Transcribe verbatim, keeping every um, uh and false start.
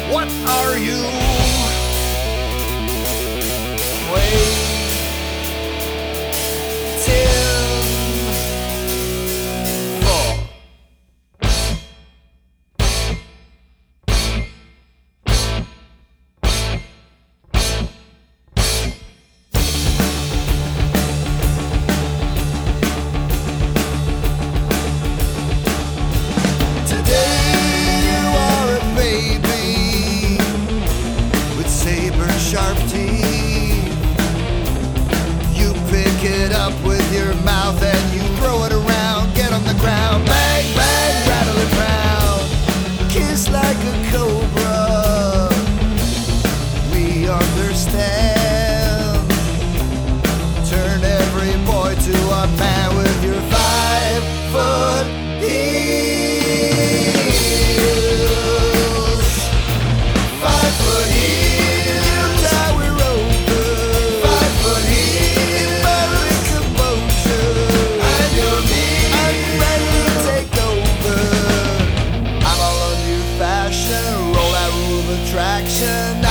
What are you waiting for? Sharp teeth. You pick it up with your mouth and you throw it around. Get on the ground, bang, bang, rattle it round. Kiss like a cobra. We understand. Turn every boy to a man with your five foot heels. Five foot heels. Attraction.